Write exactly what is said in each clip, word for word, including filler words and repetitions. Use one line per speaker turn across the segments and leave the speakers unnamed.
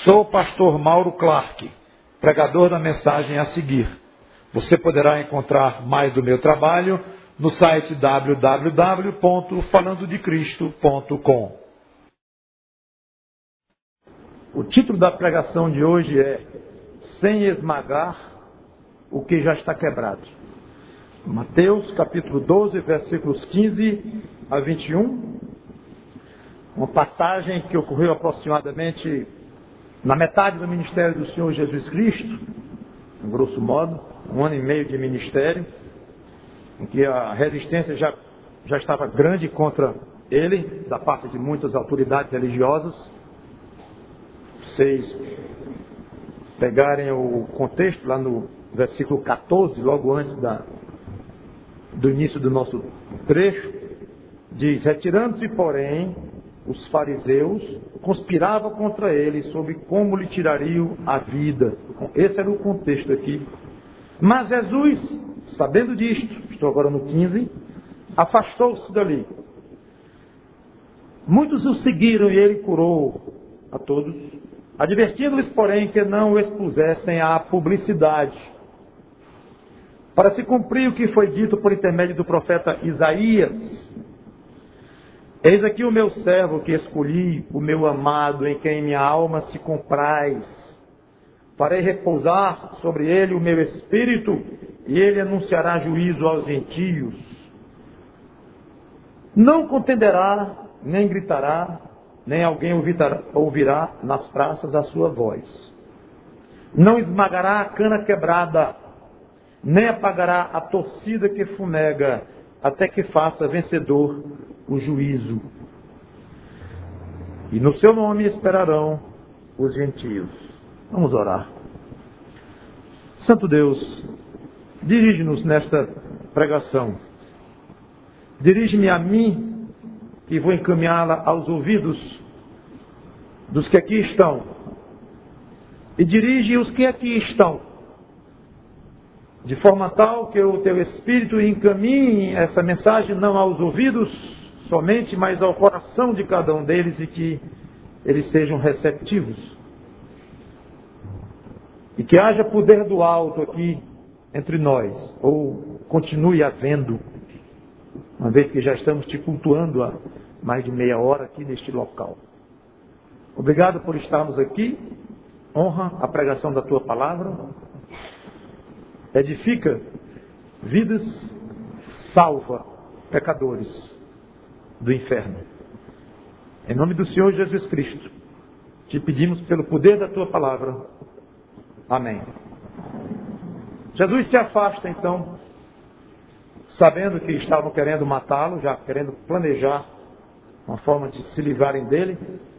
Sou o pastor Mauro Clark, pregador da mensagem a seguir. Você poderá encontrar mais do meu trabalho no site w w w ponto falando de cristo ponto com.
O título da pregação de hoje é Sem esmagar o que já está quebrado. Mateus capítulo doze, versículos quinze a vinte e um. Uma passagem que ocorreu aproximadamente na metade do ministério do Senhor Jesus Cristo, em grosso modo, um ano e meio de ministério, em que a resistência já, já estava grande contra ele, da parte de muitas autoridades religiosas. Vocês pegarem o contexto lá no versículo catorze, logo antes da, do início do nosso trecho, diz: retirando-se, porém, os fariseus conspiravam contra ele sobre como lhe tirariam a vida. Esse era o contexto aqui. Mas Jesus, sabendo disto, estou agora no quinze, afastou-se dali. Muitos o seguiram e ele curou a todos, advertindo-lhes, porém, que não o expusessem à publicidade, para se cumprir o que foi dito por intermédio do profeta Isaías: eis aqui o meu servo que escolhi, o meu amado, em quem minha alma se compraz. Farei repousar sobre ele o meu espírito, e ele anunciará juízo aos gentios. Não contenderá, nem gritará, nem alguém ouvirá, ouvirá nas praças a sua voz. Não esmagará a cana quebrada, nem apagará a torcida que fumega, até que faça vencedor o juízo. E no seu nome esperarão os gentios. Vamos orar. Santo Deus, dirige-nos nesta pregação. Dirige-me a mim, que vou encaminhá-la aos ouvidos dos que aqui estão. E dirige os que aqui estão, de forma tal que o teu Espírito encaminhe essa mensagem não aos ouvidos somente, mas ao coração de cada um deles, e que eles sejam receptivos. E que haja poder do alto aqui entre nós, ou continue havendo, uma vez que já estamos te cultuando há mais de meia hora aqui neste local. Obrigado por estarmos aqui. Honra a pregação da tua palavra. Edifica vidas, salva pecadores do inferno. Em nome do Senhor Jesus Cristo, te pedimos pelo poder da tua palavra. Amém. Jesus se afasta então, sabendo que estavam querendo matá-lo, já querendo planejar uma forma de se livrarem dele.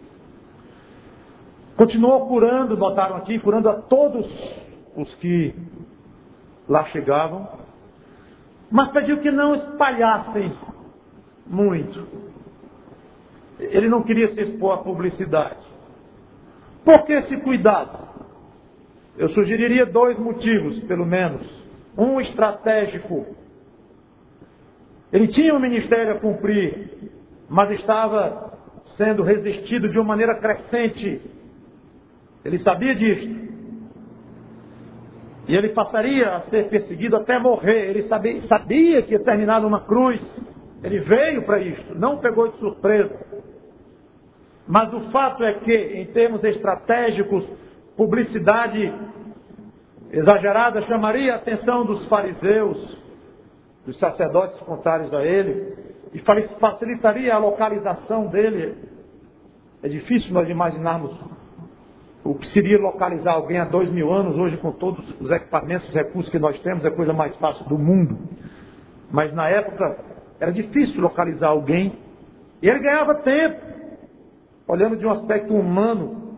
Continuou curando, notaram aqui, curando a todos os que lá chegavam, mas pediu que não espalhassem muito. Ele não queria se expor à publicidade. Por que esse cuidado? Eu sugeriria dois motivos, pelo menos. Um estratégico. Ele tinha um ministério a cumprir, mas estava sendo resistido de uma maneira crescente. Ele sabia disso. E ele passaria a ser perseguido até morrer. Ele sabia, sabia que ia terminar numa cruz. Ele veio para isto, não pegou de surpresa. Mas o fato é que, em termos estratégicos, publicidade exagerada chamaria a atenção dos fariseus, dos sacerdotes contrários a ele, e facilitaria a localização dele. É difícil nós imaginarmos o que seria localizar alguém há dois mil anos. Hoje, com todos os equipamentos, os recursos que nós temos, é a coisa mais fácil do mundo. Mas na época era difícil localizar alguém. E ele ganhava tempo, olhando de um aspecto humano,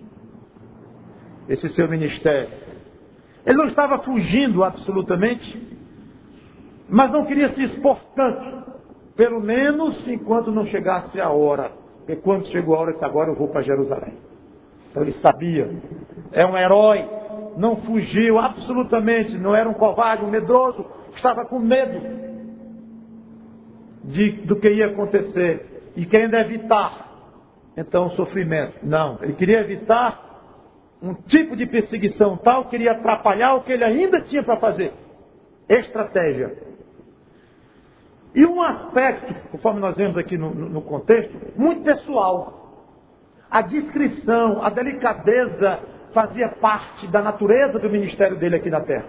esse seu ministério. Ele não estava fugindo absolutamente, mas não queria se expor tanto, pelo menos enquanto não chegasse a hora. Porque quando chegou a hora, ele disse: agora eu vou para Jerusalém. Então ele sabia, é um herói, não fugiu absolutamente, não era um covarde, um medroso, estava com medo de, do que ia acontecer e querendo evitar então o sofrimento. Não, ele queria evitar um tipo de perseguição tal que iria atrapalhar o que ele ainda tinha para fazer. Estratégia. E um aspecto, conforme nós vemos aqui no, no contexto, muito pessoal. A discrição, a delicadeza fazia parte da natureza do ministério dele aqui na terra.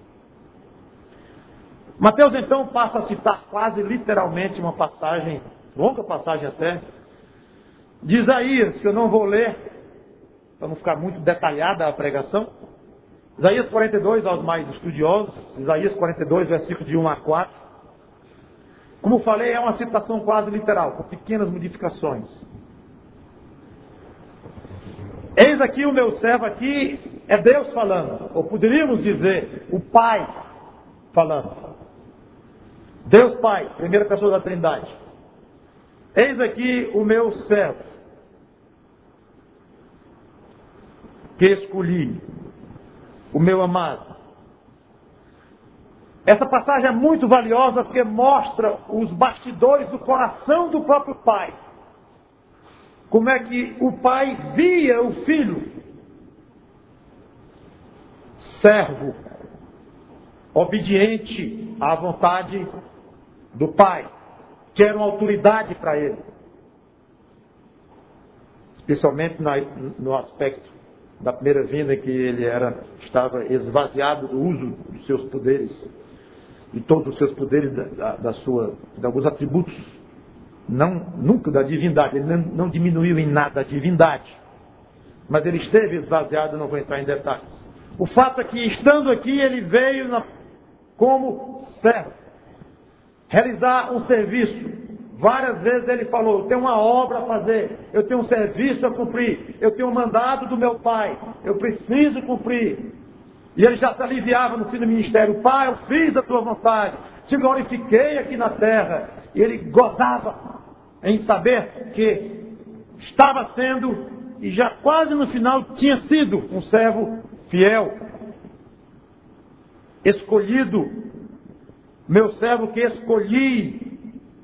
Mateus então passa a citar quase literalmente uma passagem, longa passagem até, de Isaías, que eu não vou ler, para não ficar muito detalhada a pregação. Isaías quarenta e dois, aos mais estudiosos, Isaías quarenta e dois, versículos de um a quatro. Como falei, é uma citação quase literal, com pequenas modificações. Eis aqui o meu servo aqui, é Deus falando, ou poderíamos dizer, o Pai falando. Deus Pai, primeira pessoa da Trindade. Eis aqui o meu servo, que escolhi, o meu amado. Essa passagem é muito valiosa porque mostra os bastidores do coração do próprio Pai. Como é que o Pai via o Filho, servo, obediente à vontade do Pai, que era uma autoridade para ele. Especialmente no aspecto da primeira vinda, que ele era, estava esvaziado do uso dos seus poderes, e todos os seus poderes da, da, da sua, de alguns atributos, não, nunca da divindade, ele não, não diminuiu em nada a divindade, mas ele esteve esvaziado, não vou entrar em detalhes. O fato é que, estando aqui, ele veio na, como servo, realizar um serviço. Várias vezes ele falou, eu tenho uma obra a fazer, eu tenho um serviço a cumprir, eu tenho um mandado do meu Pai, eu preciso cumprir. E ele já se aliviava no fim do ministério, Pai, eu fiz a tua vontade, te glorifiquei aqui na terra. E ele gozava em saber que estava sendo, e já quase no final tinha sido, um servo fiel, escolhido, meu servo que escolhi,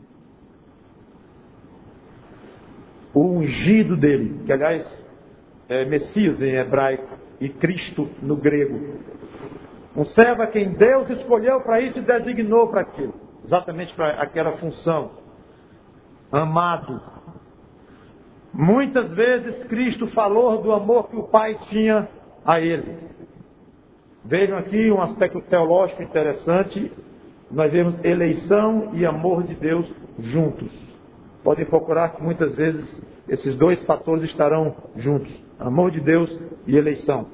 o ungido dele, que aliás é Messias em hebraico e Cristo no grego. Um servo a quem Deus escolheu para isso e designou para aquilo, exatamente para aquela função. Amado. Muitas vezes Cristo falou do amor que o Pai tinha a ele. Vejam aqui um aspecto teológico interessante. Nós vemos eleição e amor de Deus juntos. Podem procurar que muitas vezes esses dois fatores estarão juntos. Amor de Deus e eleição.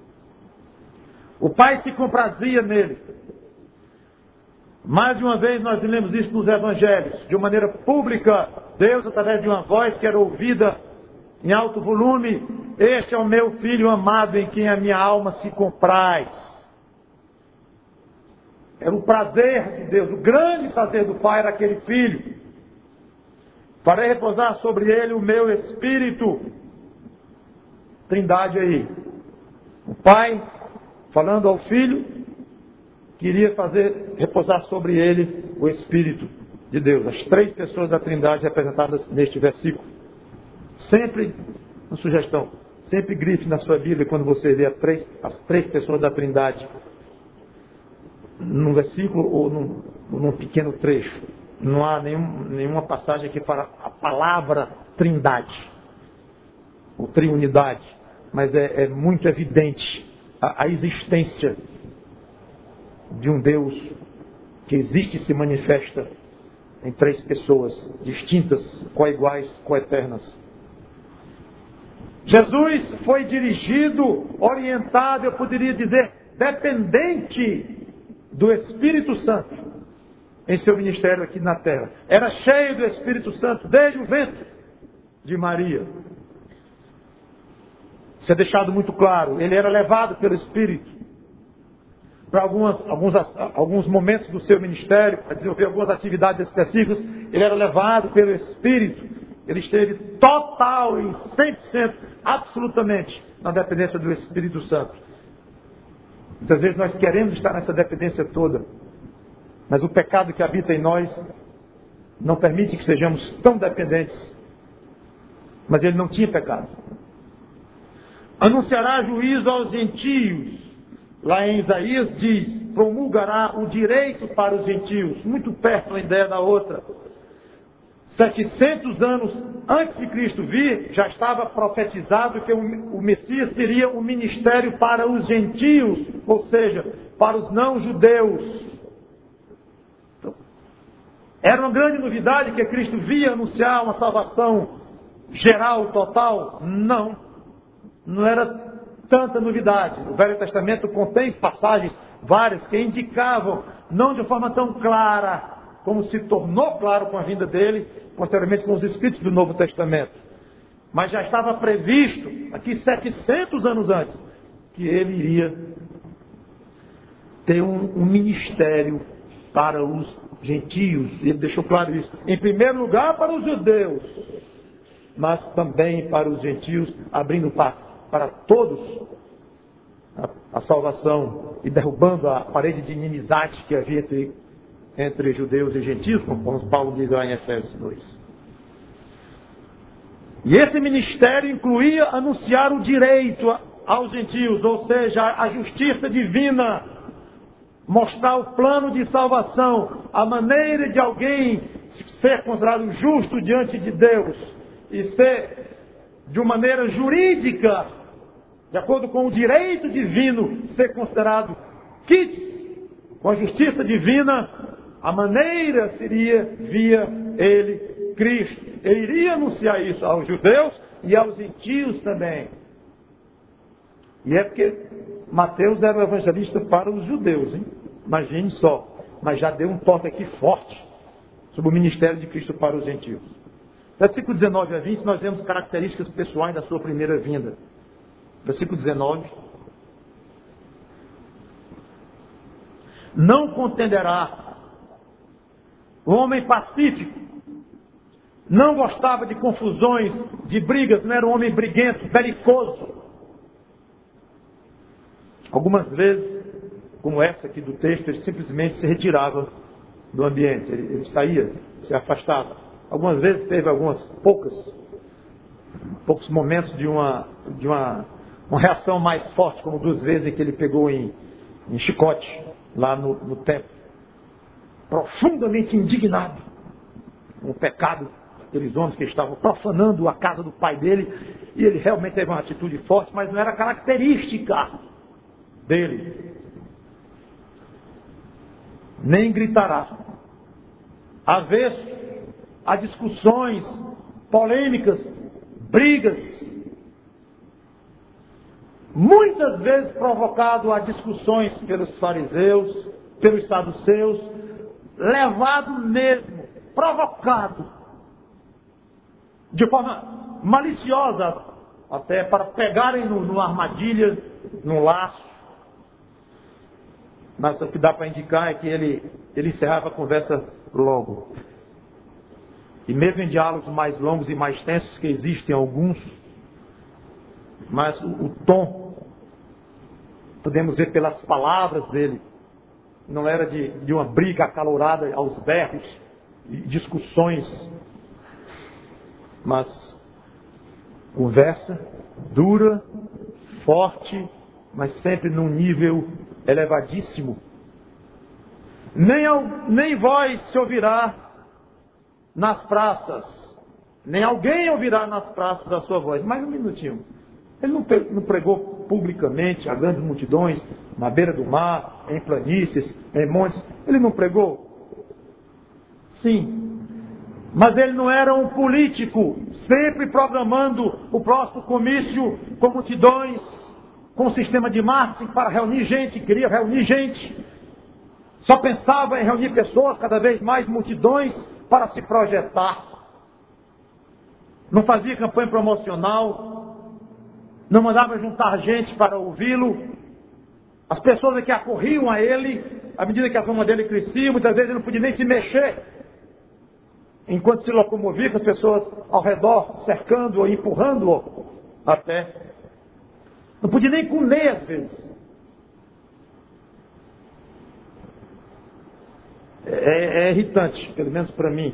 O Pai se comprazia nele. Mais de uma vez nós lemos isso nos Evangelhos. De uma maneira pública, Deus, através de uma voz que era ouvida em alto volume, este é o meu Filho amado em quem a minha alma se compraz. Era o prazer de Deus, o grande prazer do Pai era aquele Filho. Farei repousar sobre ele o meu Espírito. Trindade aí. O Pai, falando ao Filho, queria fazer repousar sobre ele o Espírito de Deus. As três pessoas da Trindade representadas neste versículo. Sempre, uma sugestão, sempre grife na sua Bíblia quando você vê as três, as três pessoas da Trindade, num versículo ou num, num pequeno trecho. Não há nenhum, nenhuma passagem que fala a palavra Trindade, ou Triunidade, mas é, é muito evidente a, a existência de um Deus que existe e se manifesta em três pessoas distintas, coiguais, coeternas. Jesus foi dirigido, orientado, eu poderia dizer, dependente do Espírito Santo em seu ministério aqui na terra. Era cheio do Espírito Santo desde o ventre de Maria. Isso é deixado muito claro. Ele era levado pelo Espírito para algumas, alguns, alguns momentos do seu ministério, para desenvolver algumas atividades específicas. Ele era levado pelo Espírito. Ele esteve total e cem por cento, absolutamente, na dependência do Espírito Santo. Muitas vezes nós queremos estar nessa dependência toda, mas o pecado que habita em nós não permite que sejamos tão dependentes. Mas ele não tinha pecado. Anunciará juízo aos gentios. Lá em Isaías diz, promulgará o direito para os gentios. Muito perto uma ideia da outra. setecentos anos antes de Cristo vir, já estava profetizado que o Messias teria um ministério para os gentios, ou seja, para os não-judeus. Então, era uma grande novidade que Cristo via anunciar uma salvação geral, total? Não. Não era tanta novidade. O Velho Testamento contém passagens várias que indicavam, não de forma tão clara, como se tornou claro com a vinda dele, posteriormente com os escritos do Novo Testamento. Mas já estava previsto, aqui setecentos anos antes, que ele iria ter um, um ministério para os gentios. Ele deixou claro isso. Em primeiro lugar para os judeus, mas também para os gentios, abrindo para, para todos a, a salvação e derrubando a parede de inimizade que havia entre entre judeus e gentios, como Paulo diz lá em Efésios dois. E esse ministério incluía anunciar o direito aos gentios, ou seja, a justiça divina, mostrar o plano de salvação, a maneira de alguém ser considerado justo diante de Deus e ser, de uma maneira jurídica, de acordo com o direito divino, ser considerado quites com a justiça divina. A maneira seria via ele, Cristo. Ele iria anunciar isso aos judeus e aos gentios também. E é porque Mateus era o evangelista para os judeus, hein? Imagine só. Mas já deu um toque aqui forte sobre o ministério de Cristo para os gentios. Versículo dezenove a vinte, nós vemos características pessoais da sua primeira vinda. Versículo dezenove. Não contenderá. O homem pacífico, não gostava de confusões, de brigas, não era um homem briguento, belicoso. Algumas vezes, como essa aqui do texto, ele simplesmente se retirava do ambiente, ele, ele saía, se afastava. Algumas vezes teve algumas poucas, poucos momentos de uma, de uma, uma reação mais forte, como duas vezes em que ele pegou em, em chicote, lá no, no templo. Profundamente indignado com o pecado daqueles homens que estavam profanando a casa do pai dele, e ele realmente teve uma atitude forte, mas não era característica dele. Nem gritará. Avesso a discussões, polêmicas, brigas, muitas vezes provocado a discussões pelos fariseus, pelos saduceus, levado mesmo, provocado, de forma maliciosa, até para pegarem no, numa armadilha, num laço. Mas o que dá para indicar é que ele, ele encerrava a conversa logo. E mesmo em diálogos mais longos e mais tensos, que existem alguns, mas o, o tom, podemos ver pelas palavras dele, não era de, de uma briga acalorada aos berros, de discussões, mas conversa dura, forte, mas sempre num nível elevadíssimo. Nem, nem voz se ouvirá nas praças, nem alguém ouvirá nas praças a sua voz. Mais um minutinho. Ele não pregou publicamente a grandes multidões, na beira do mar, em planícies, em montes. Ele não pregou? Sim. Mas ele não era um político, sempre programando o próximo comício com multidões, com um sistema de marketing para reunir gente, queria reunir gente. Só pensava em reunir pessoas, cada vez mais multidões, para se projetar. Não fazia campanha promocional, não mandava juntar gente para ouvi-lo. As pessoas que acorriam a ele, à medida que a fama dele crescia, muitas vezes ele não podia nem se mexer. Enquanto se locomovia, com as pessoas ao redor, cercando-o, empurrando-o até. Não podia nem comer às vezes. É, é irritante, pelo menos para mim.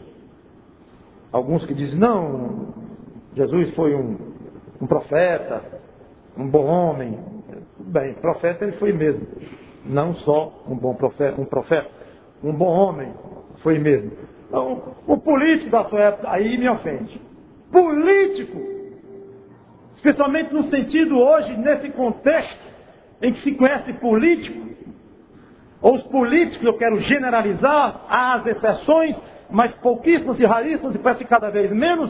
Alguns que dizem, não, Jesus foi um, um profeta, um bom homem. Bem, profeta ele foi mesmo. Não só um bom profeta, um profeta, um bom homem foi mesmo. Então, o político da sua época aí me ofende. Político, especialmente no sentido hoje, nesse contexto em que se conhece político, ou os políticos, eu quero generalizar, há as exceções, mas pouquíssimas e raríssimas, e parece cada vez menos,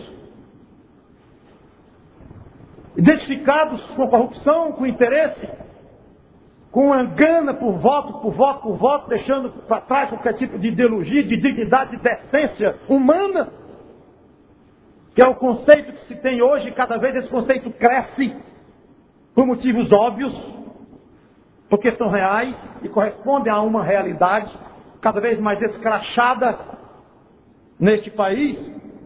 identificados com corrupção, com interesse, com engana por voto, por voto, por voto, deixando para trás qualquer tipo de ideologia, de dignidade, de decência humana, que é o conceito que se tem hoje, e cada vez esse conceito cresce, por motivos óbvios, porque são reais e correspondem a uma realidade cada vez mais escrachada neste país.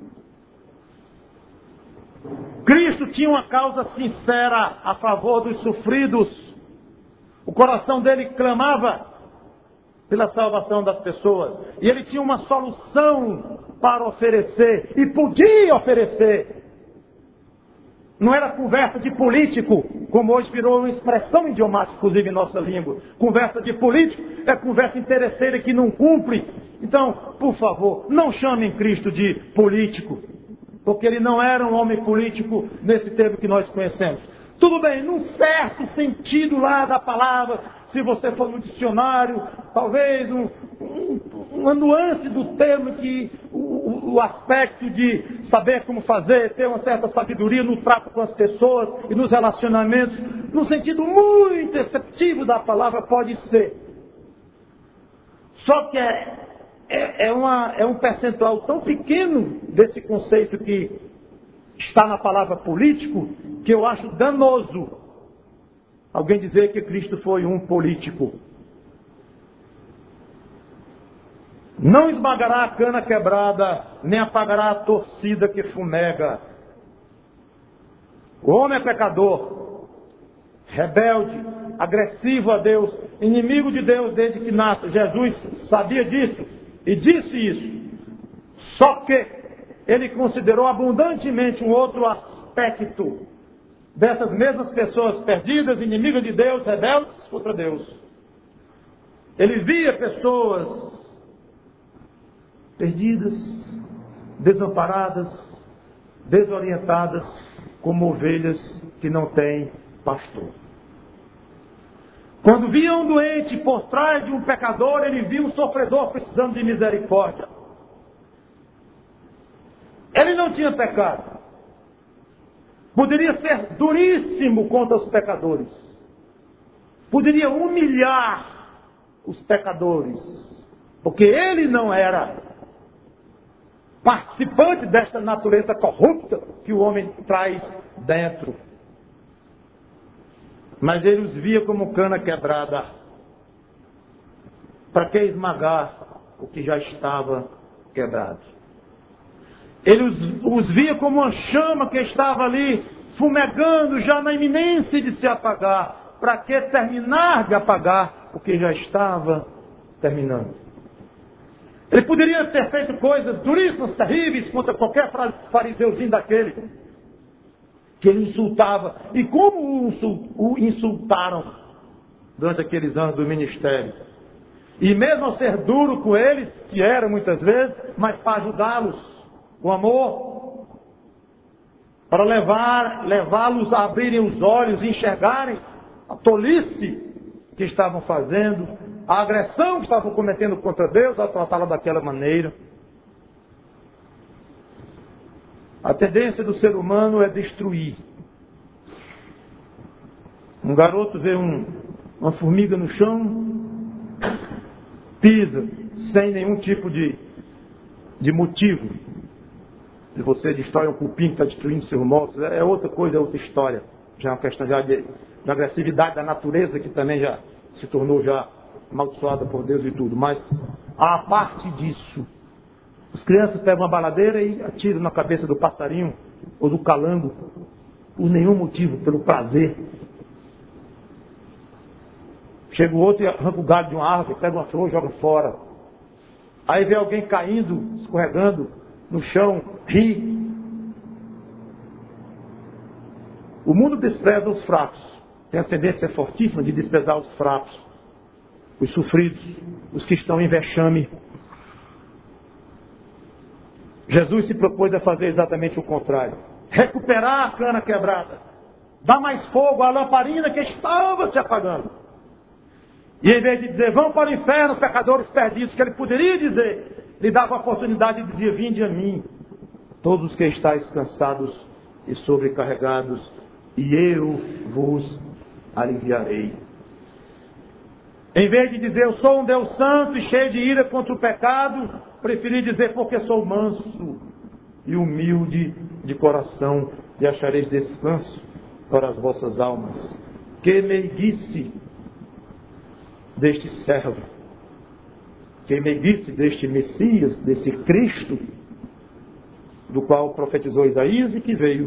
Cristo tinha uma causa sincera a favor dos sofridos. O coração dele clamava pela salvação das pessoas. E ele tinha uma solução para oferecer. E podia oferecer. Não era conversa de político, como hoje virou uma expressão idiomática, inclusive em nossa língua. Conversa de político é conversa interesseira que não cumpre. Então, por favor, não chamem Cristo de político. Porque ele não era um homem político nesse termo que nós conhecemos. Tudo bem, num certo sentido lá da palavra, se você for no dicionário, talvez um, um, uma nuance do termo, que o, o aspecto de saber como fazer, ter uma certa sabedoria no trato com as pessoas e nos relacionamentos, no sentido muito exceptivo da palavra, pode ser. Só que é, é, é, uma, é um percentual tão pequeno desse conceito que está na palavra político, que eu acho danoso alguém dizer que Cristo foi um político. Não esmagará a cana quebrada, nem apagará a torcida que fumega. O homem é pecador, rebelde, agressivo a Deus, inimigo de Deus desde que nasce. Jesus sabia disso e disse isso. Só que ele considerou abundantemente um outro aspecto dessas mesmas pessoas perdidas, inimigas de Deus, rebeldes contra Deus. Ele via pessoas perdidas, desamparadas, desorientadas, como ovelhas que não têm pastor. Quando via um doente por trás de um pecador, ele via um sofredor precisando de misericórdia. Ele não tinha pecado. Poderia ser duríssimo contra os pecadores. Poderia humilhar os pecadores. Porque ele não era participante desta natureza corrupta que o homem traz dentro. Mas ele os via como cana quebrada. Para que esmagar o que já estava quebrado? Ele os, os via como uma chama que estava ali fumegando, já na iminência de se apagar. Para que terminar de apagar o que já estava terminando? Ele poderia ter feito coisas duríssimas, terríveis, contra qualquer fariseuzinho daquele que ele insultava. E como o insultaram durante aqueles anos do ministério. E mesmo ao ser duro com eles, que era muitas vezes, mas para ajudá-los com amor, para levar, levá-los a abrirem os olhos e enxergarem a tolice que estavam fazendo, a agressão que estavam cometendo contra Deus ao tratá-la daquela maneira. A tendência do ser humano é destruir. Um garoto vê um, uma formiga no chão, pisa, sem nenhum tipo de, de motivo. Se você destrói um cupim que está destruindo seus móveis, é outra coisa, é outra história. Já é uma questão já de, de agressividade da natureza, que também já se tornou já amaldiçoada por Deus e tudo. Mas, a parte disso, as crianças pegam uma baladeira e atiram na cabeça do passarinho ou do calango, por nenhum motivo, pelo prazer. Chega o outro e arranca o galho de uma árvore, pega uma flor e joga fora. Aí vê alguém caindo, escorregando no chão, ri. O mundo despreza os fracos. Tem a tendência fortíssima de desprezar os fracos, os sofridos, os que estão em vexame. Jesus se propôs a fazer exatamente o contrário. Recuperar a cana quebrada. Dar mais fogo à lamparina que estava se apagando. E em vez de dizer, vão para o inferno, pecadores perdidos, que ele poderia dizer, lhe dava a oportunidade de dizer, vinde a mim, todos os que estáis cansados e sobrecarregados, e eu vos aliviarei. Em vez de dizer, eu sou um Deus santo e cheio de ira contra o pecado, preferi dizer, porque sou manso e humilde de coração, e achareis descanso para as vossas almas. Que meiguice deste servo, que meiguice deste Messias, desse Cristo, do qual profetizou Isaías e que veio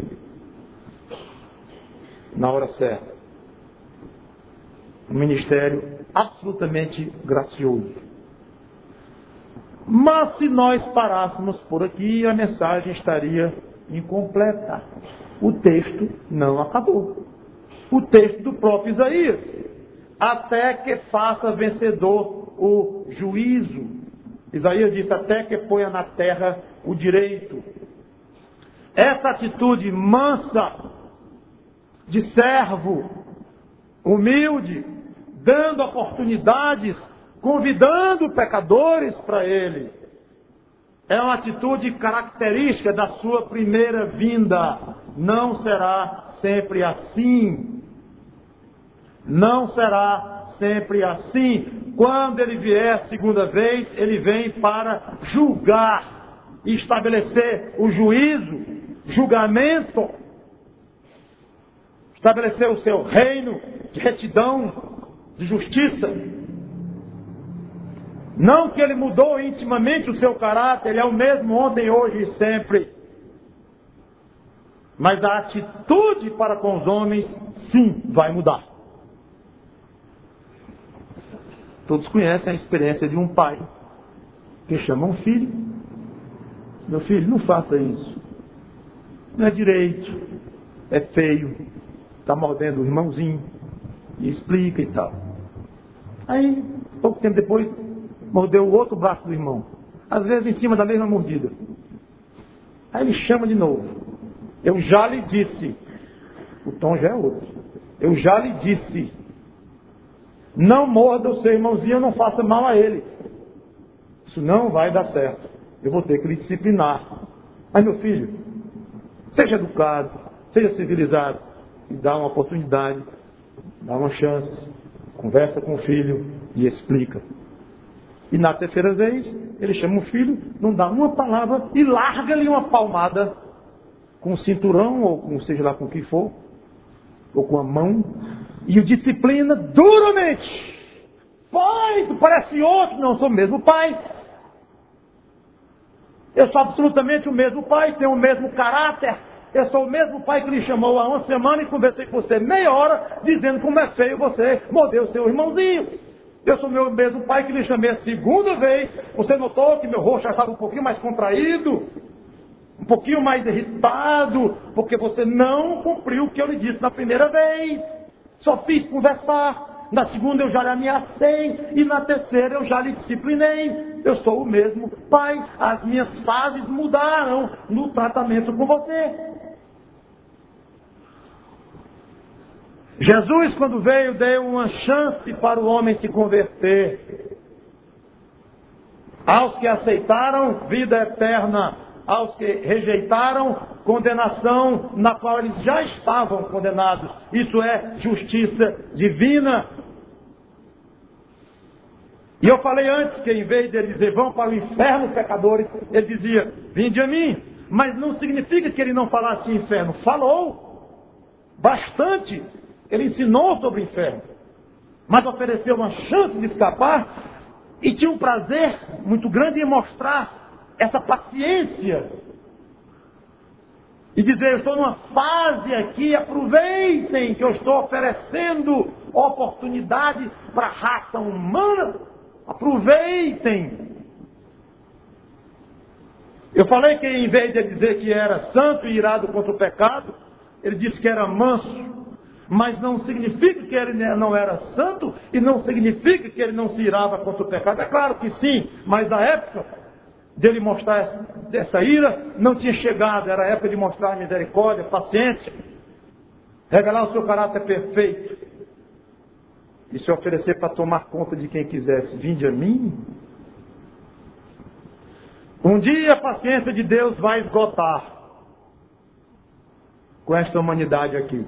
na hora certa. Um ministério absolutamente gracioso. Mas se nós parássemos por aqui, a mensagem estaria incompleta. O texto não acabou. O texto do próprio Isaías. Até que faça vencedor o juízo. Isaías disse, até que ponha na terra o direito. Essa atitude mansa, de servo, humilde, dando oportunidades, convidando pecadores para ele, é uma atitude característica da sua primeira vinda. Não será sempre assim. Não será sempre assim. Quando ele vier a segunda vez, ele vem para julgar e estabelecer o juízo, julgamento, estabelecer o seu reino de retidão, de justiça. Não que ele mudou intimamente o seu caráter, ele é o mesmo ontem, hoje e sempre. Mas a atitude para com os homens, sim, vai mudar. Todos conhecem a experiência de um pai que chama um filho. Meu filho, não faça isso. Não é direito, é feio, está mordendo o irmãozinho, e explica e tal. Aí, pouco tempo depois, mordeu o outro braço do irmão, às vezes em cima da mesma mordida. Aí ele chama de novo. Eu já lhe disse, o tom já é outro. Eu já lhe disse, não morda o seu irmãozinho, não faça mal a ele. Isso não vai dar certo. Eu vou ter que lhe disciplinar. Mas meu filho, seja educado, seja civilizado, e dá uma oportunidade, dá uma chance, conversa com o filho e explica. E na terceira vez, ele chama o filho, não dá uma palavra e larga-lhe uma palmada com o cinturão, ou com seja lá com o que for, ou com a mão, e o disciplina duramente. Pai, tu parece outro, não sou o mesmo pai. Eu sou absolutamente o mesmo pai, tenho o mesmo caráter. Eu sou o mesmo pai que lhe chamou há uma semana e conversei com você meia hora, dizendo como é feio você morder o seu irmãozinho. Eu sou o meu mesmo pai que lhe chamei a segunda vez. Você notou que meu rosto já estava um pouquinho mais contraído, um pouquinho mais irritado, porque você não cumpriu o que eu lhe disse na primeira vez. Só fiz conversar. Na segunda eu já lhe ameacei. E na terceira eu já lhe disciplinei. Eu sou o mesmo pai. As minhas fases mudaram no tratamento com você. Jesus, quando veio, deu uma chance para o homem se converter. Aos que aceitaram, vida eterna. Aos que rejeitaram, condenação na qual eles já estavam condenados. Isso é justiça divina. E eu falei antes que em vez de ele dizer, vão para o inferno, pecadores, ele dizia, vinde a mim. Mas não significa que ele não falasse inferno. Falou bastante. Ele ensinou sobre o inferno. Mas ofereceu uma chance de escapar. E tinha um prazer muito grande em mostrar essa paciência. E dizer, eu estou numa fase aqui, aproveitem que eu estou oferecendo oportunidade para a raça humana. Aproveitem. Eu falei que em vez de dizer que era santo e irado contra o pecado, ele disse que era manso, mas não significa que ele não era santo e não significa que ele não se irava contra o pecado. É claro que sim, mas na época dele mostrar essa, essa ira não tinha chegado. Era a época de mostrar misericórdia, paciência, revelar o seu caráter perfeito e se oferecer para tomar conta de quem quisesse. Vinde a mim. Um dia a paciência de Deus vai esgotar com esta humanidade aqui.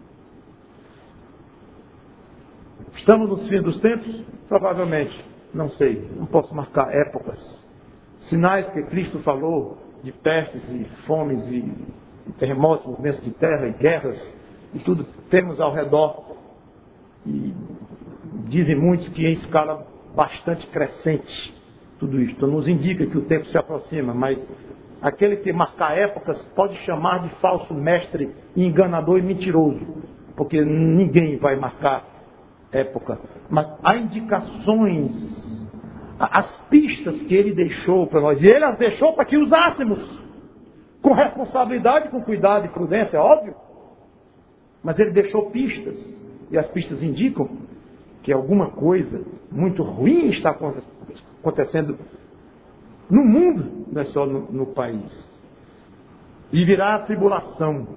Estamos nos fins dos tempos? Provavelmente. Não sei. Não posso marcar épocas. Sinais que Cristo falou de pestes e fomes e terremotos, movimentos de terra e guerras e tudo temos ao redor. E dizem muitos que em escala bastante crescente tudo isto. Nos indica que o tempo se aproxima, mas aquele que marcar épocas pode chamar de falso mestre, enganador e mentiroso, porque ninguém vai marcar época. Mas há indicações, as pistas que ele deixou para nós, e ele as deixou para que usássemos com responsabilidade, com cuidado e prudência, é óbvio. Mas ele deixou pistas, e as pistas indicam que alguma coisa muito ruim está acontecendo no mundo, não é só no, no país. E virá a tribulação.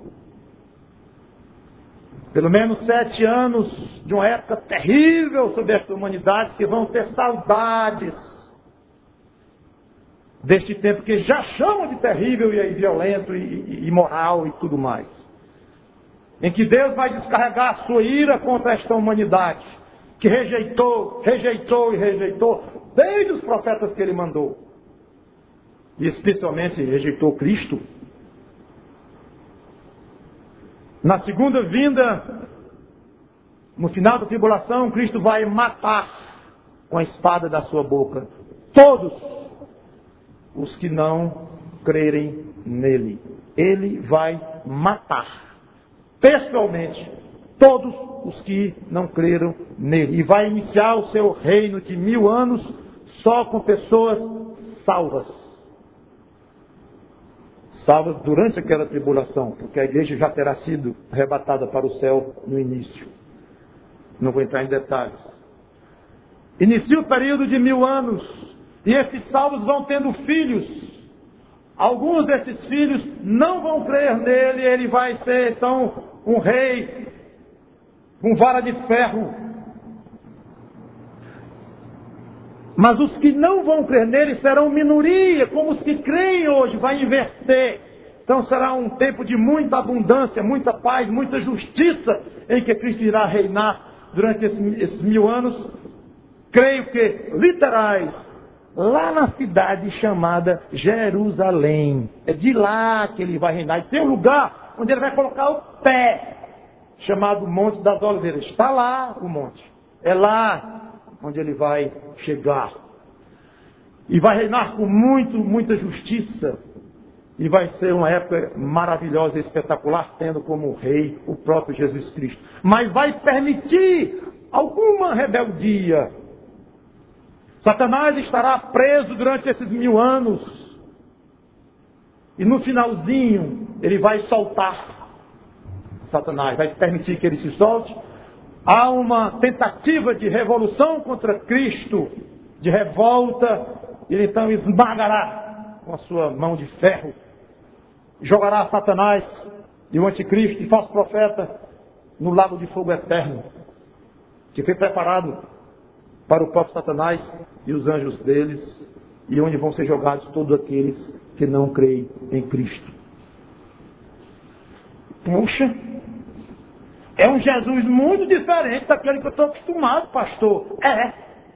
Pelo menos sete anos de uma época terrível sobre esta humanidade, que vão ter saudades deste tempo que já chamam de terrível e violento e imoral e tudo mais. Em que Deus vai descarregar a sua ira contra esta humanidade, que rejeitou, rejeitou e rejeitou, desde os profetas que ele mandou. E especialmente rejeitou Cristo. Na segunda vinda, no final da tribulação, Cristo vai matar com a espada da sua boca todos os que não crerem nele. Ele vai matar pessoalmente todos os que não creram nele. E vai iniciar o seu reino de mil anos só com pessoas salvas. Salvas durante aquela tribulação, porque a igreja já terá sido arrebatada para o céu no início. Não vou entrar em detalhes. Inicia o período de mil anos, e esses salvos vão tendo filhos. Alguns desses filhos não vão crer nele, ele vai ser então um rei, com vara de ferro. Mas os que não vão crer nele serão minoria, como os que creem hoje, vai inverter. Então será um tempo de muita abundância, muita paz, muita justiça, em que Cristo irá reinar durante esses, esses mil anos. Creio que literais, lá na cidade chamada Jerusalém. É de lá que ele vai reinar. E tem um lugar onde ele vai colocar o pé, chamado Monte das Oliveiras. Está lá o monte. É lá onde ele vai chegar. E vai reinar com muito, muita justiça. E vai ser uma época maravilhosa e espetacular, tendo como rei o próprio Jesus Cristo. Mas vai permitir alguma rebeldia. Satanás estará preso durante esses mil anos. E no finalzinho, ele vai soltar Satanás. Vai permitir que ele se solte. Há uma tentativa de revolução contra Cristo, de revolta, e ele então esmagará com a sua mão de ferro, jogará Satanás e o anticristo e falso profeta no lago de fogo eterno, que foi preparado para o próprio Satanás e os anjos deles, e onde vão ser jogados todos aqueles que não creem em Cristo. Puxa! É um Jesus muito diferente daquele que eu estou acostumado, pastor. É.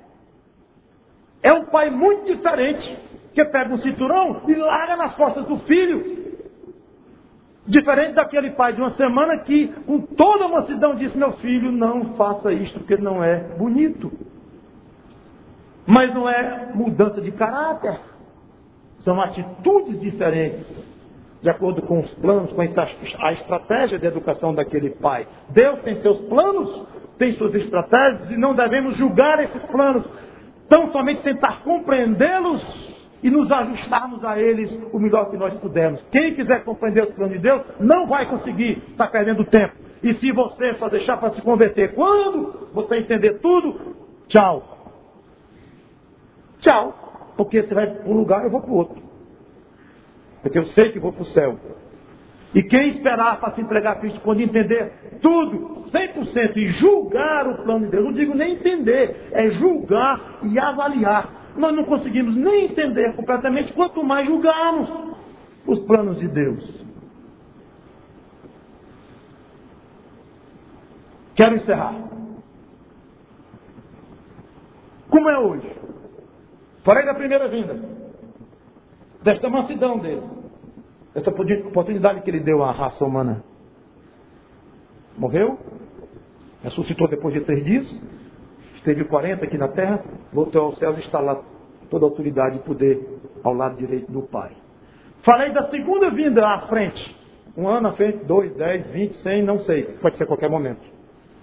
É um pai muito diferente, que pega um cinturão e larga nas costas do filho. Diferente daquele pai de uma semana que, com toda a mansidão, disse: meu filho, não faça isto, porque não é bonito. Mas não é mudança de caráter. São atitudes diferentes, de acordo com os planos, com a estratégia de educação daquele pai. Deus tem seus planos, tem suas estratégias, e não devemos julgar esses planos, tão somente tentar compreendê-los e nos ajustarmos a eles o melhor que nós pudermos. Quem quiser compreender o plano de Deus não vai conseguir, está perdendo tempo. E se você só deixar para se converter quando você entender tudo, tchau. Tchau. Porque você vai para um lugar, eu vou para o outro. Porque eu sei que vou para o céu. E quem esperar para se entregar a Cristo quando entender tudo, cem por cento, e julgar o plano de Deus, não digo nem entender, é julgar e avaliar. Nós não conseguimos nem entender completamente, quanto mais julgarmos os planos de Deus. Quero encerrar. Como é hoje? Falei da primeira vinda, desta mansidão dele, essa oportunidade que ele deu à raça humana. Morreu, ressuscitou depois de três dias, esteve quarenta aqui na terra, voltou aos céus e está lá toda a autoridade e poder ao lado direito do Pai. Falei da segunda vinda à frente, um ano à frente, dois, dez, vinte, cem, não sei, pode ser a qualquer momento.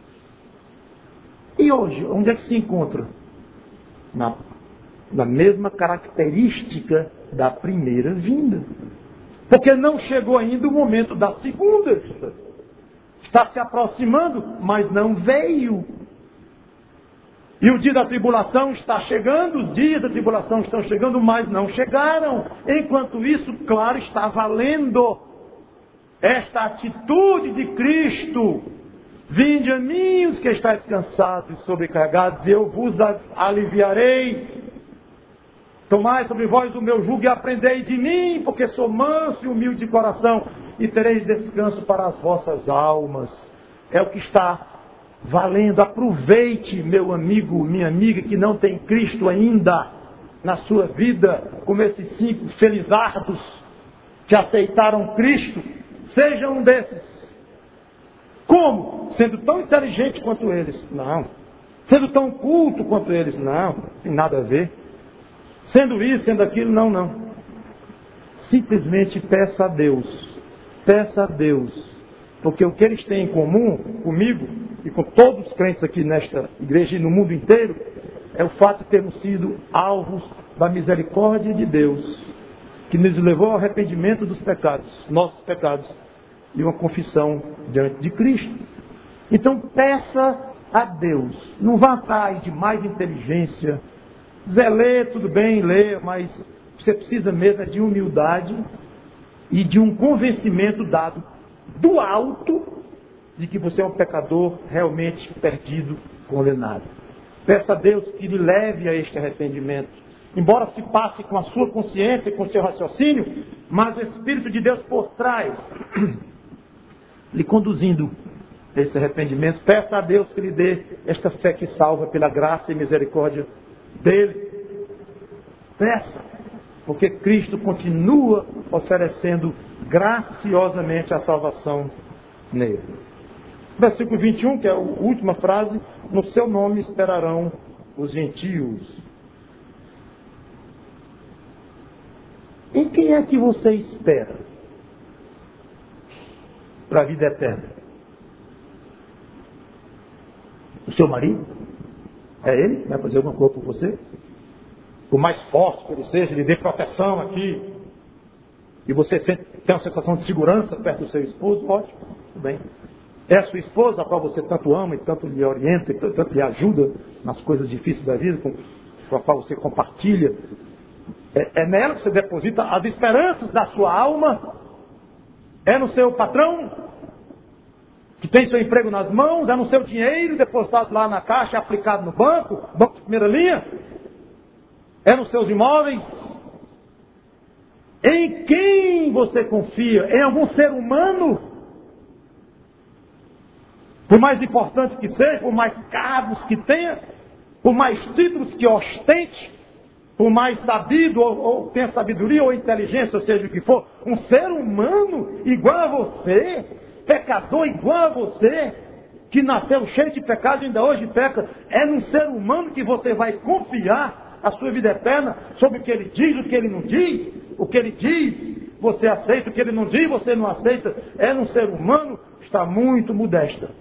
E hoje, onde é que se encontra? Na, na mesma característica da primeira vinda. Porque não chegou ainda o momento da segunda vinda. Está se aproximando, mas não veio. E o dia da tribulação está chegando, os dias da tribulação estão chegando, mas não chegaram. Enquanto isso, claro, está valendo esta atitude de Cristo. Vinde a mim os que estáis cansados e sobrecarregados, e eu vos aliviarei. Tomai sobre vós o meu jugo e aprendei de mim, porque sou manso e humilde de coração, e tereis descanso para as vossas almas. É o que está valendo. Aproveite, meu amigo, minha amiga, que não tem Cristo ainda na sua vida, como esses cinco felizardos que aceitaram Cristo. Seja um desses. Como? Sendo tão inteligente quanto eles? Não. Sendo tão culto quanto eles? Não. Não tem nada a ver. Sendo isso, sendo aquilo? Não, não. Simplesmente peça a Deus. Peça a Deus. Porque o que eles têm em comum comigo e com todos os crentes aqui nesta igreja e no mundo inteiro é o fato de termos sido alvos da misericórdia de Deus, que nos levou ao arrependimento dos pecados, nossos pecados, e uma confissão diante de Cristo. Então peça a Deus. Não vá atrás de mais inteligência. Zé, lê, tudo bem, lê, mas você precisa mesmo de humildade e de um convencimento dado do alto de que você é um pecador realmente perdido, condenado. Peça a Deus que lhe leve a este arrependimento. Embora se passe com a sua consciência, com o seu raciocínio, mas o Espírito de Deus por trás lhe conduzindo a esse arrependimento. Peça a Deus que lhe dê esta fé que salva pela graça e misericórdia dele. Peça, porque Cristo continua oferecendo graciosamente a salvação nele. Versículo vinte e um, que é a última frase: no seu nome esperarão os gentios. Em quem é que você espera para a vida eterna? O seu marido? É ele que vai fazer alguma coisa por você? Por mais forte que ele seja, lhe dê proteção aqui, e você tem uma sensação de segurança perto do seu esposo, ótimo, tudo bem. É a sua esposa, a qual você tanto ama e tanto lhe orienta, e tanto lhe ajuda nas coisas difíceis da vida, com, com a qual você compartilha. É, é nela que você deposita as esperanças da sua alma. É no seu patrão, que tem seu emprego nas mãos, é no seu dinheiro depositado lá na caixa, aplicado no banco, banco de primeira linha. É nos seus imóveis. Em quem você confia? Em algum ser humano? Por mais importante que seja, por mais cargos que tenha, por mais títulos que ostente, por mais sabido, ou, ou tenha sabedoria ou inteligência, ou seja o que for, um ser humano igual a você, pecador igual a você, que nasceu cheio de pecado e ainda hoje peca, é num ser humano que você vai confiar a sua vida eterna sobre o que ele diz, o que ele não diz, o que ele diz, você aceita, o que ele não diz, você não aceita. É num ser humano que está muito modesta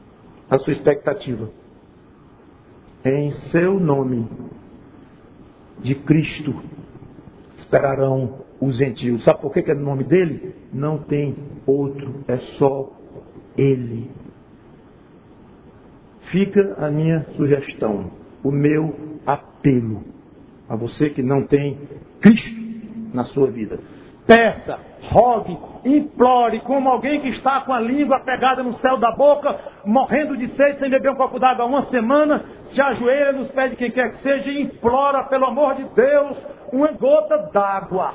a sua expectativa. Em seu nome de Cristo esperarão os gentios. Sabe por que que é o nome dele? Não tem outro, é só ele. Fica a minha sugestão, o meu apelo a você que não tem Cristo na sua vida. Peça, rogue, implore, como alguém que está com a língua pegada no céu da boca, morrendo de sede, sem beber um copo d'água há uma semana, se ajoelha nos pés de quem quer que seja e implora, pelo amor de Deus, uma gota d'água.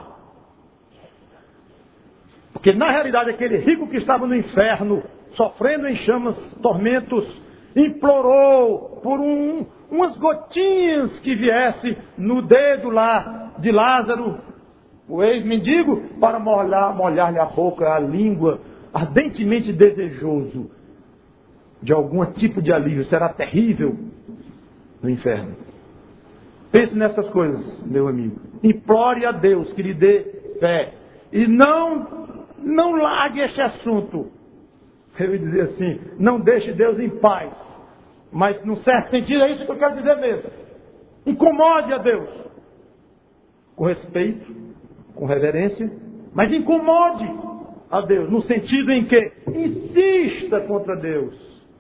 Porque na realidade aquele rico que estava no inferno, sofrendo em chamas, tormentos, implorou por um, umas gotinhas que viesse no dedo lá de Lázaro, o ex-mendigo, para molhar, molhar-lhe a boca, a língua, ardentemente desejoso de algum tipo de alívio. Será terrível no inferno. Pense nessas coisas, meu amigo. Implore a Deus que lhe dê fé. E não, não largue este assunto. Eu ia dizer assim, não deixe Deus em paz. Mas, num certo sentido, é isso que eu quero dizer mesmo. Incomode a Deus. Com respeito, com reverência, mas incomode a Deus. No sentido em que insista contra Deus.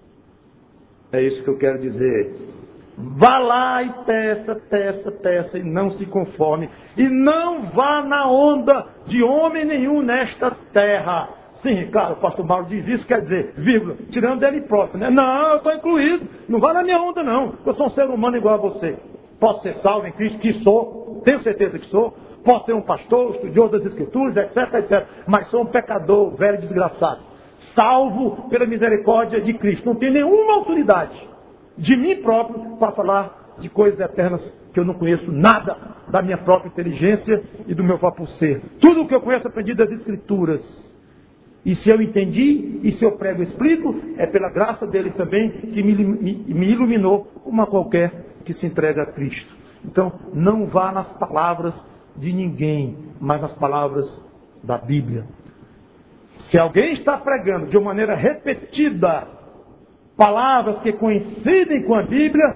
É isso que eu quero dizer. Vá lá e peça, peça, peça, e não se conforme. E não vá na onda de homem nenhum nesta terra. Sim, claro, o pastor Mauro diz isso, quer dizer, vírgula, tirando dele próprio, né? Não, eu estou incluído, não vá na minha onda não, eu sou um ser humano igual a você. Posso ser salvo em Cristo, que sou, tenho certeza que sou, posso ser um pastor, estudioso das Escrituras, etc, etcétera. Mas sou um pecador, velho e desgraçado, salvo pela misericórdia de Cristo. Não tenho nenhuma autoridade de mim próprio para falar de coisas eternas que eu não conheço nada da minha própria inteligência e do meu próprio ser. Tudo o que eu conheço aprendi das Escrituras. E se eu entendi, e se eu prego e explico, é pela graça dele também que me, me, me iluminou uma qualquer que se entrega a Cristo. Então, não vá nas palavras de ninguém, mas nas palavras da Bíblia. Se alguém está pregando de uma maneira repetida palavras que coincidem com a Bíblia,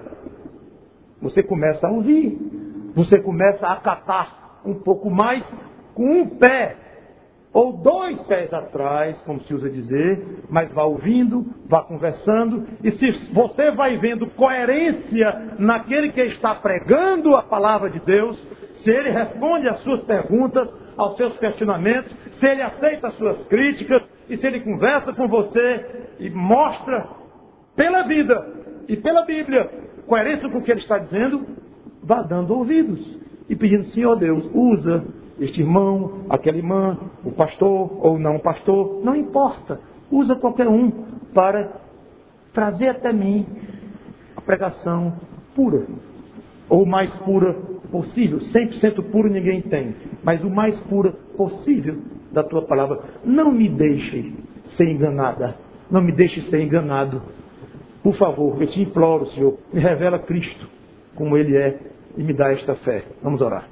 você começa a ouvir, você começa a acatar um pouco mais com um pé ou dois pés atrás, como se usa dizer, mas vá ouvindo, vá conversando, e se você vai vendo coerência naquele que está pregando a palavra de Deus, se ele responde às suas perguntas, aos seus questionamentos, se ele aceita as suas críticas, e se ele conversa com você e mostra pela vida e pela Bíblia coerência com o que ele está dizendo, vá dando ouvidos e pedindo, Senhor Deus, usa este irmão, aquela irmã, o pastor ou não pastor, não importa. Usa qualquer um para trazer até mim a pregação pura. Ou o mais pura possível. cem por cento puro ninguém tem. Mas o mais pura possível da tua palavra. Não me deixe ser enganada. Não me deixe ser enganado. Por favor, eu te imploro, Senhor, me revela Cristo como Ele é e me dá esta fé. Vamos orar.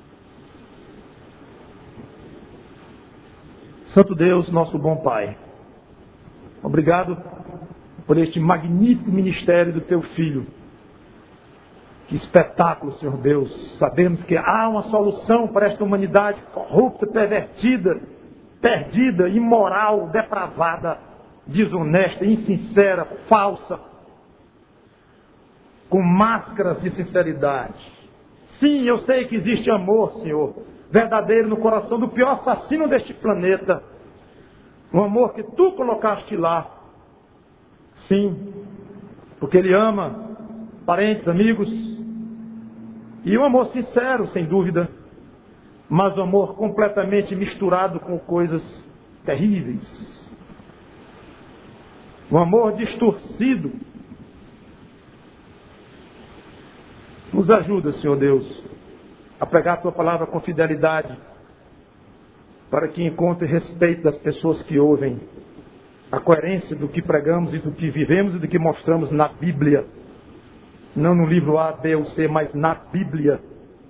Santo Deus, nosso bom Pai, obrigado por este magnífico ministério do Teu Filho. Que espetáculo, Senhor Deus. Sabemos que há uma solução para esta humanidade corrupta, pervertida, perdida, imoral, depravada, desonesta, insincera, falsa, com máscaras de sinceridade. Sim, eu sei que existe amor, Senhor, verdadeiro no coração do pior assassino deste planeta. Um amor que Tu colocaste lá. Sim, porque Ele ama parentes, amigos. E um amor sincero, sem dúvida. Mas um amor completamente misturado com coisas terríveis. Um amor distorcido. Nos ajuda, Senhor Deus, a pregar a Tua palavra com fidelidade, para que encontre respeito das pessoas que ouvem, a coerência do que pregamos e do que vivemos e do que mostramos na Bíblia. Não no livro A, B ou C, mas na Bíblia.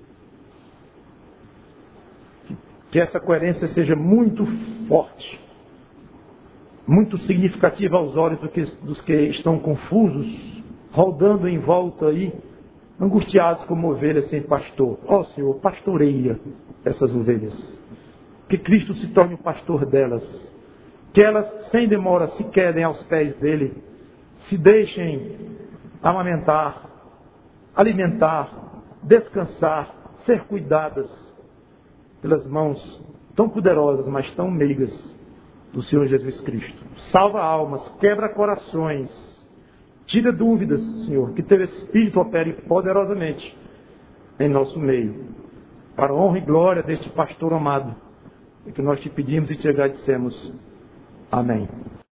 Que essa coerência seja muito forte, muito significativa aos olhos do que, dos que estão confusos, rodando em volta aí, angustiados como ovelhas sem pastor. Ó Senhor, pastoreia essas ovelhas. Que Cristo se torne o pastor delas. Que elas, sem demora, se quedem aos pés dele. Se deixem amamentar, alimentar, descansar, ser cuidadas pelas mãos tão poderosas, mas tão meigas do Senhor Jesus Cristo. Salva almas, quebra corações, tira dúvidas, Senhor, que teu Espírito opere poderosamente em nosso meio, para a honra e glória deste pastor amado, é que nós te pedimos e te agradecemos. Amém.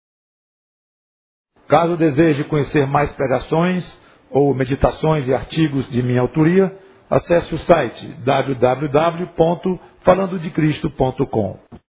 Caso deseje conhecer mais pregações ou meditações e artigos de minha autoria, acesse o site w w w ponto falando de cristo ponto com.